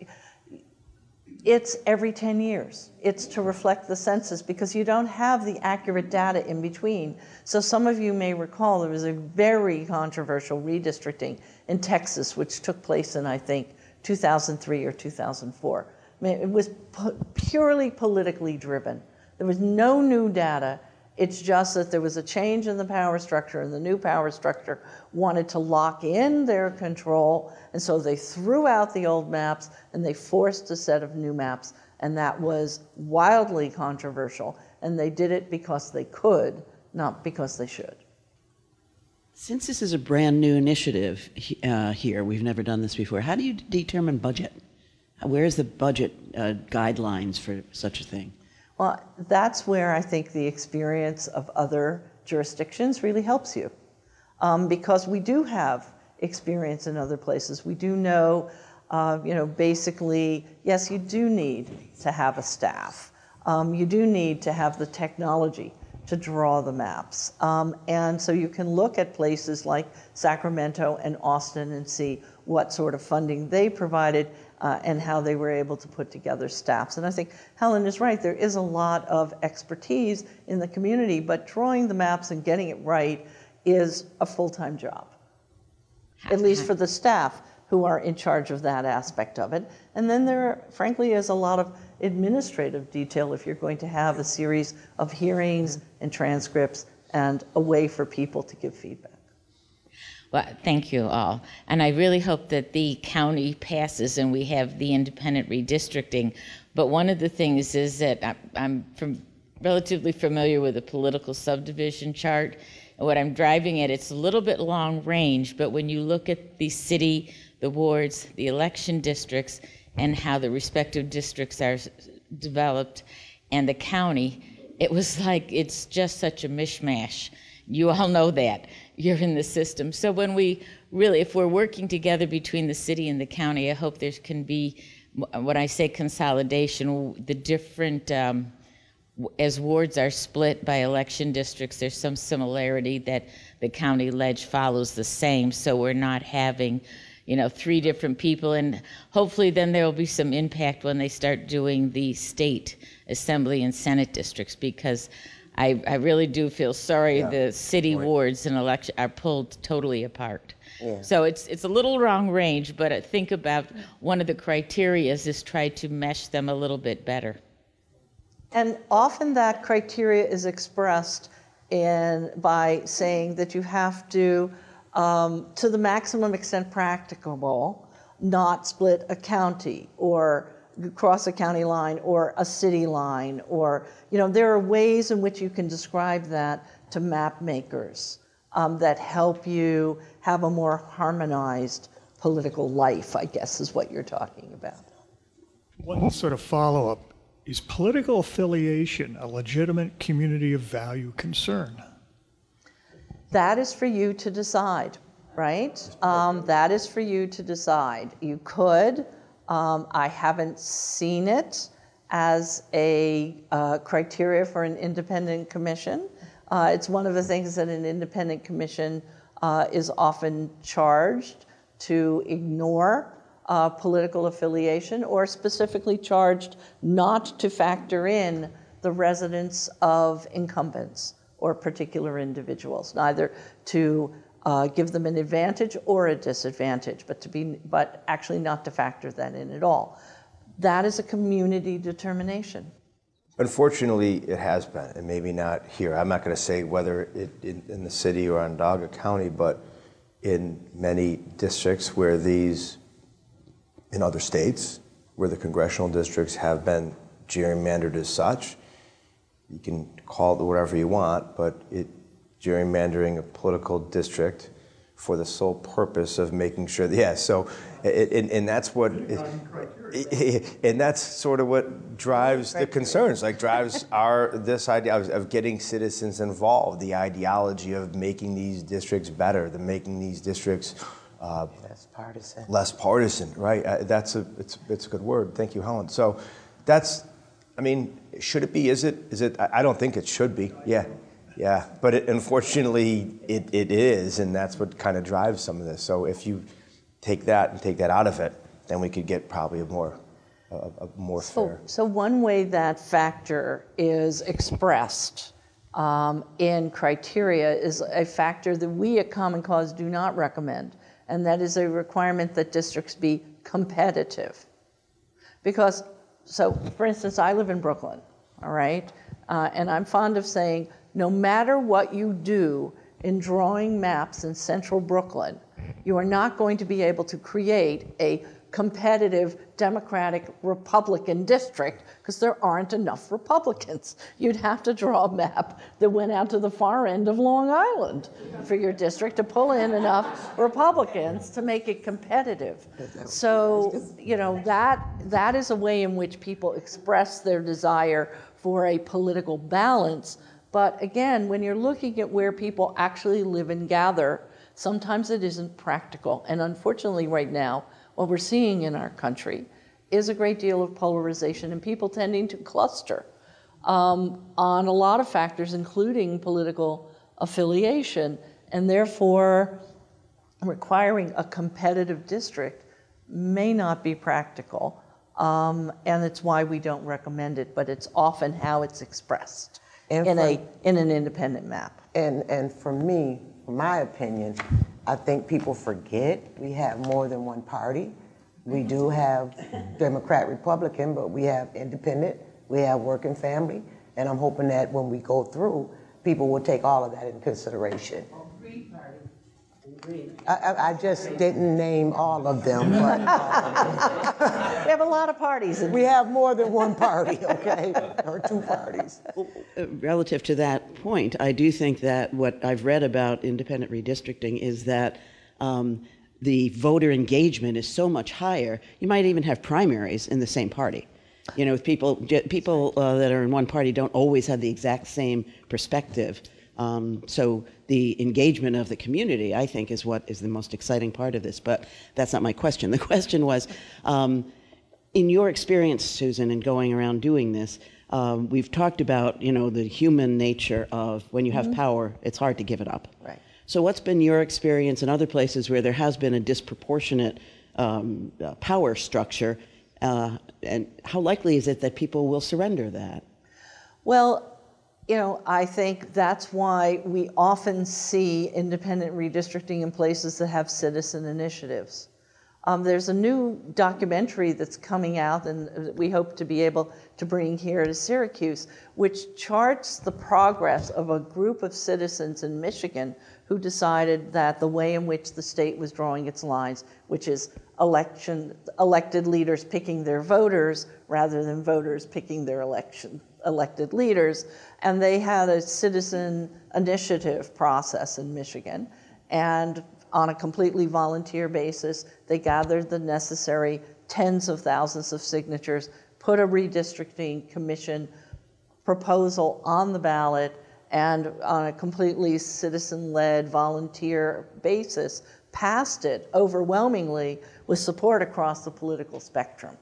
it's every ten years. It's to reflect the census, because you don't have the accurate data in between. So some of you may recall there was a very controversial redistricting in Texas, which took place in, I think, two thousand three or two thousand four. I mean, it was pu- purely politically driven. There was no new data. It's just that there was a change in the power structure, and the new power structure wanted to lock in their control, and so they threw out the old maps and they forced a set of new maps, and that was wildly controversial, and they did it because they could, not because they should. Since this is a brand new initiative uh, here, we've never done this before, how do you determine budget? Where's the budget uh, guidelines for such a thing? Well, that's where I think the experience of other jurisdictions really helps you. Um, because we do have experience in other places. We do know, uh, you know, basically, yes, you do need to have a staff. Um, you do need to have the technology to draw the maps. Um, and so you can look at places like Sacramento and Austin and see what sort of funding they provided uh, and how they were able to put together staffs. And I think Helen is right, there is a lot of expertise in the community, but drawing the maps and getting it right is a full-time job, at least for the staff who are in charge of that aspect of it. And then there, frankly, is a lot of administrative detail if you're going to have a series of hearings and transcripts and a way for people to give feedback. Well, thank you all. And I really hope that the county passes and we have the independent redistricting. But one of the things is that I'm from relatively familiar with the political subdivision chart. And what I'm driving at, it's a little bit long range, but when you look at the city, the wards, the election districts, and how the respective districts are developed, and the county, it was like it's just such a mishmash. You all know that. You're in the system. So when we really, if we're working together between the city and the county, I hope there can be when I say consolidation, the different, um, as wards are split by election districts, there's some similarity that the county ledge follows the same, so we're not having, you know, three different people, and hopefully then there will be some impact when they start doing the state assembly and senate districts, because I, I really do feel sorry Yeah. the city Right. wards and election are pulled totally apart. Yeah. So it's it's a little wrong range, but I think about one of the criteria is try to mesh them a little bit better. And often that criteria is expressed in by saying that you have to, um, to the maximum extent practicable, not split a county or cross a county line or a city line, or, you know, there are ways in which you can describe that to map makers um, that help you have a more harmonized political life, I guess is what you're talking about. One sort of follow-up, is political affiliation a legitimate community of value concern? That is for you to decide, right? Um, that is for you to decide. You could, um, I haven't seen it as a uh, criteria for an independent commission. Uh, it's one of the things that an independent commission uh, is often charged to ignore. Uh, political affiliation, or specifically charged not to factor in the residence of incumbents or particular individuals, neither to uh, give them an advantage or a disadvantage, but to be, but actually not to factor that in at all. That is a community determination. Unfortunately, it has been, and maybe not here. I'm not going to say whether it in, in the city or Onondaga County, but in many districts where these in other states where the congressional districts have been gerrymandered as such. You can call it whatever you want, but it gerrymandering a political district for the sole purpose of making sure that, yeah, so, it, and, and that's what, it, and that's sort of what drives the concerns, like drives our, this idea of, of getting citizens involved, the ideology of making these districts better, the making these districts Uh, less partisan. Less partisan, right? Uh, that's a it's it's a good word. Thank you, Helen. So, that's, I mean, should it be? Is it? Is it? I, I don't think it should be. Yeah, yeah. But it, unfortunately, it, it is, and that's what kind of drives some of this. So if you take that and take that out of it, then we could get probably a more a, a more So, fair. so one way that factor is expressed um, in criteria is a factor that we at Common Cause do not recommend. And that is a requirement that districts be competitive. Because, so for instance, I live in Brooklyn, all right? Uh, and I'm fond of saying, no matter what you do in drawing maps in central Brooklyn, you are not going to be able to create a competitive Democratic Republican district because there aren't enough Republicans. You'd have to draw a map that went out to the far end of Long Island for your district to pull in enough Republicans to make it competitive. So, you know, that that is a way in which people express their desire for a political balance. But again, when you're looking at where people actually live and gather, sometimes it isn't practical. And unfortunately right now, what we're seeing in our country is a great deal of polarization and people tending to cluster um, on a lot of factors, including political affiliation, and therefore requiring a competitive district may not be practical, um, and it's why we don't recommend it, but it's often how it's expressed And in, for- a, in an independent map. And, and for me, my opinion, I think people forget we have more than one party. We do have Democrat, Republican, but we have independent, we have working family, and I'm hoping that when we go through, people will take all of that into consideration. I, I, I just didn't name all of them, but We have a lot of parties. In we have more than one party, okay, or two parties. Uh, Relative to that point, I do think that what I've read about independent redistricting is that um, the voter engagement is so much higher. You might even have primaries in the same party. You know, if people people uh, that are in one party don't always have the exact same perspective. Um, so the engagement of the community, I think, is what is the most exciting part of this. But that's not my question. The question was, um, in your experience, Susan, in going around doing this, um, we've talked about, you know, the human nature of when you have mm-hmm. power, it's hard to give it up. Right. So what's been your experience in other places where there has been a disproportionate um, uh, power structure, uh, and how likely is it that people will surrender that? Well, you know, I think that's why we often see independent redistricting in places that have citizen initiatives. Um, there's a new documentary that's coming out, and we hope to be able to bring here to Syracuse, which charts the progress of a group of citizens in Michigan who decided that the way in which the state was drawing its lines, which is election, elected leaders picking their voters rather than voters picking their election, elected leaders, and they had a citizen initiative process in Michigan, and on a completely volunteer basis, they gathered the necessary tens of thousands of signatures, put a redistricting commission proposal on the ballot, and on a completely citizen-led volunteer basis, passed it overwhelmingly with support across the political spectrum.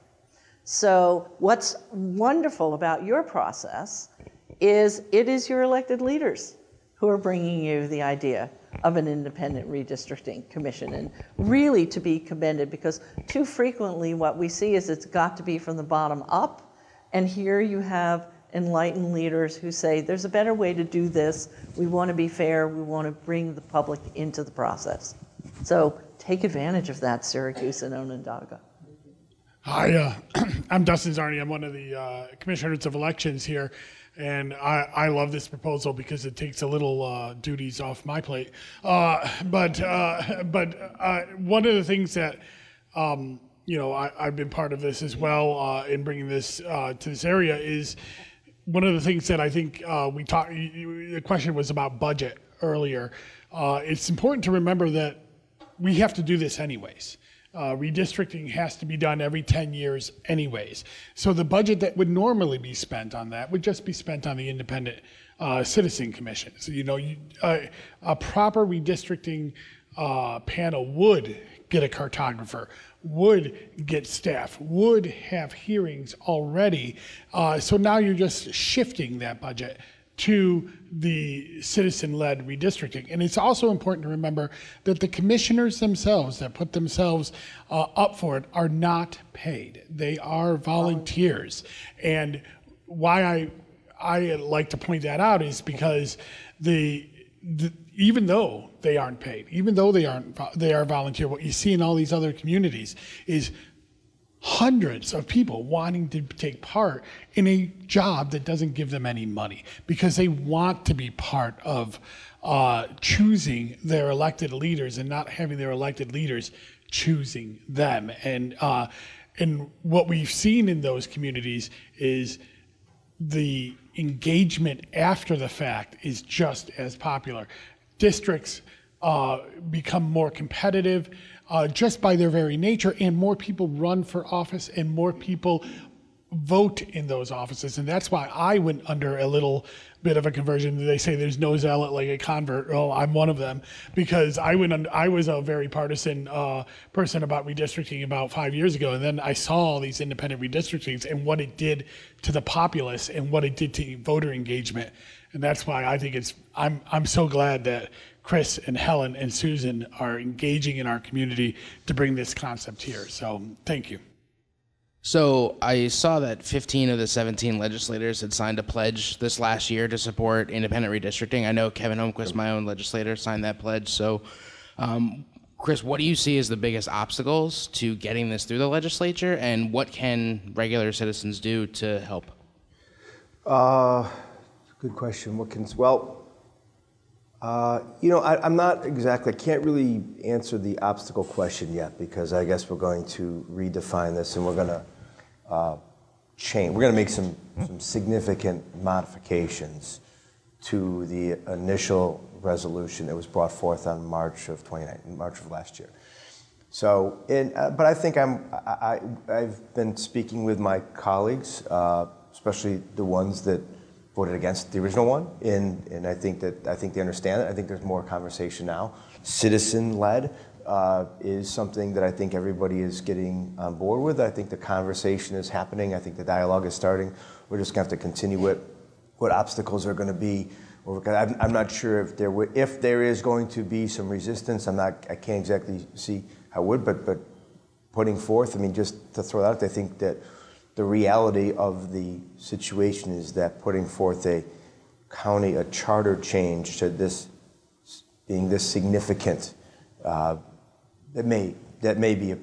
So what's wonderful about your process is it is your elected leaders who are bringing you the idea of an independent redistricting commission, and really to be commended, because too frequently what we see is it's got to be from the bottom up, and here you have enlightened leaders who say there's a better way to do this, we want to be fair, we want to bring the public into the process. So take advantage of that, Syracuse and Onondaga. Hi, uh, I'm Dustin Zarni. I'm one of the uh, commissioners of elections here. And I, I love this proposal because it takes a little uh, duties off my plate. Uh, but uh, but uh, one of the things that, um, you know, I, I've been part of this as well uh, in bringing this uh, to this area is one of the things that I think uh, we talked, the question was about budget earlier. Uh, it's important to remember that we have to do this anyways. Uh, redistricting has to be done every ten years anyways. So the budget that would normally be spent on that would just be spent on the independent uh, citizen commission. So, you know, you, uh, a proper redistricting uh, panel would get a cartographer, would get staff, would have hearings already. Uh, so now you're just shifting that budget to the citizen-led redistricting. And it's also important to remember that the commissioners themselves that put themselves uh, up for it are not paid. They are volunteers. And why I I like to point that out is because the, the even though they aren't paid, even though they aren't they are volunteer, what you see in all these other communities is hundreds of people wanting to take part in a job that doesn't give them any money because they want to be part of uh, choosing their elected leaders and not having their elected leaders choosing them. And uh, and what we've seen in those communities is the engagement after the fact is just as popular. Districts uh, become more competitive Uh, just by their very nature, and more people run for office and more people vote in those offices. And that's why I went under a little bit of a conversion. They say there's no zealot like a convert. Well, I'm one of them, because I went under, I was a very partisan uh, person about redistricting about five years ago, and then I saw all these independent redistrictings and what it did to the populace and what it did to voter engagement. And that's why I think it's, I'm, I'm so glad that Chris and Helen and Susan are engaging in our community to bring this concept here. So thank you. So I saw that fifteen of the seventeen legislators had signed a pledge this last year to support independent redistricting. I know Kevin Holmquist, my own legislator, signed that pledge. So um, Chris, what do you see as the biggest obstacles to getting this through the legislature, and what can regular citizens do to help? Uh, good question. What can, well, Uh, you know, I, I'm not exactly, I can't really answer the obstacle question yet, because I guess we're going to redefine this, and we're going to uh, change, we're going to make some, some significant modifications to the initial resolution that was brought forth on March of twenty nineteen, March of last year. So, and, uh, but I think I'm, I, I've been speaking with my colleagues, uh, especially the ones that voted against the original one, and, and I think that I think they understand it. I think there's more conversation now, citizen-led, uh, is something that I think everybody is getting on board with. I think the conversation is happening. I think the dialogue is starting. We're just going to have to continue it. What obstacles are going to be? I'm, I'm not sure if there would, if there is going to be some resistance. I'm not. I can't exactly see how it would, but but putting forth. I mean, just to throw that out there, I think that the reality of the situation is that putting forth a county, a charter change to this being this significant, uh, that may that may be a,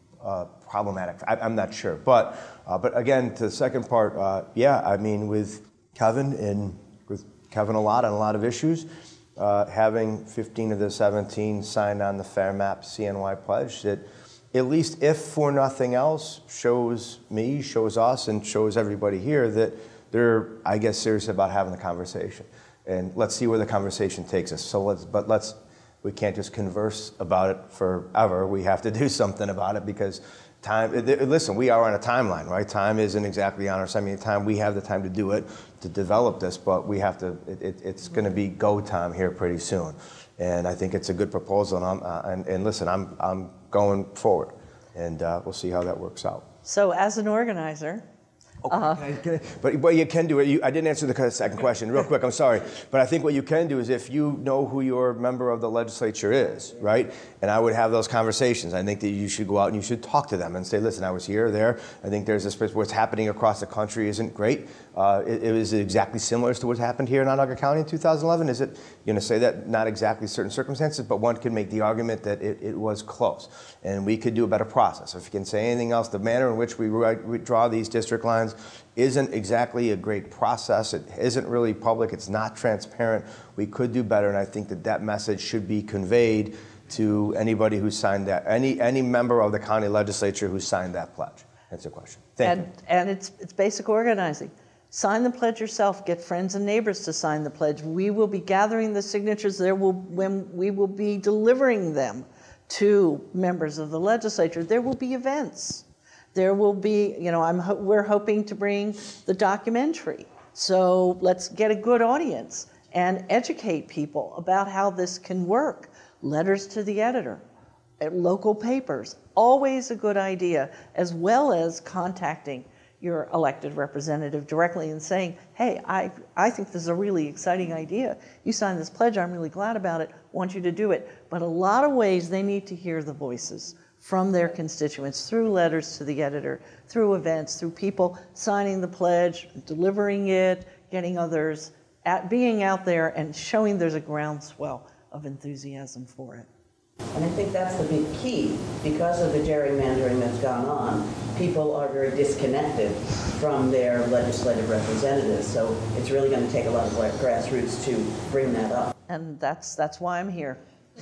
a problematic. I, I'm not sure, but uh, but again, to the second part, uh, yeah, I mean, with Kevin and with Kevin a lot on a lot of issues, uh, having fifteen of the seventeen signed on the Fair Map C N Y pledge, that at least if for nothing else shows me, shows us, and shows everybody here that they're, I guess, serious about having the conversation. And let's see where the conversation takes us. So let's, but let's, we can't just converse about it forever. We have to do something about it because time, listen, we are on a timeline, right? Time isn't exactly on our side. I mean, time, we have the time to do it, to develop this, but we have to, it, it, it's going to be go time here pretty soon. And I think it's a good proposal. And, I'm, uh, and, and listen, I'm, I'm going forward, and uh, we'll see how that works out. So as an organizer, Okay. Uh, can I, can I, but what you can do, you, I didn't answer the second question real quick, I'm sorry, but I think what you can do is if you know who your member of the legislature is, right, and I would have those conversations, I think that you should go out and you should talk to them and say, listen, I was here, there, I think there's this, what's happening across the country isn't great. Uh, it, it was exactly similar to what happened here in Onondaga County in two thousand eleven. Is it, you're going to say that not exactly certain circumstances, but one could make the argument that it, it was close, and we could do a better process. If you can say anything else, the manner in which we, write, we draw these district lines isn't exactly a great process. It isn't really public. It's not transparent. We could do better, and I think that that message should be conveyed to anybody who signed that, any any member of the county legislature who signed that pledge. That's a question. Thank and, you. And it's it's basic organizing. Sign the pledge yourself. Get friends and neighbors to sign the pledge. We will be gathering the signatures. There will when we will be delivering them to members of the legislature. There will be events. There will be, you know, I'm ho- we're hoping to bring the documentary. So let's get a good audience and educate people about how this can work. Letters to the editor, at local papers, always a good idea, as well as contacting your elected representative directly and saying, hey, I, I think this is a really exciting idea. You signed this pledge, I'm really glad about it, want you to do it. But a lot of ways they need to hear the voices from their constituents through letters to the editor, through events, through people signing the pledge, delivering it, getting others, at being out there and showing there's a groundswell of enthusiasm for it. And I think that's the big key. Because of the gerrymandering that's gone on, people are very disconnected from their legislative representatives. So it's really going to take a lot of grassroots to bring that up. And that's that's why I'm here.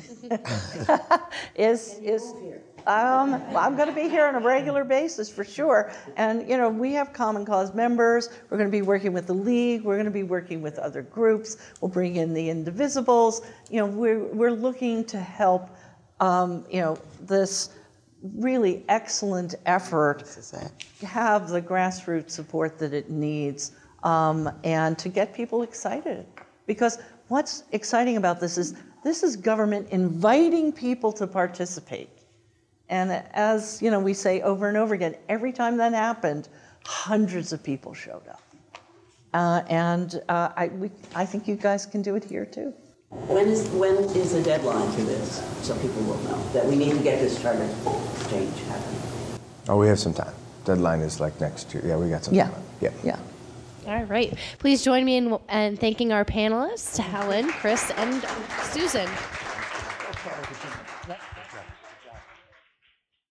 is is um, I'm going to be here on a regular basis for sure. And you know, we have Common Cause members. We're going to be working with the League. We're going to be working with other groups. We'll bring in the Indivisibles. You know, we're we're looking to help. Um, you know, this really excellent effort have the grassroots support that it needs, um, and to get people excited. Because what's exciting about this is this is government inviting people to participate. And as you know, we say over and over again, every time that happened, hundreds of people showed up. Uh, and uh, I, we, I think you guys can do it here too. When is when is the deadline for this, so people will know that we need to get this charter change happening? Oh, we have some time. Deadline is like next year. Yeah, we got some Yeah. time. Yeah. Yeah. All right. Please join me in, in thanking our panelists, Helen, Chris, and Susan.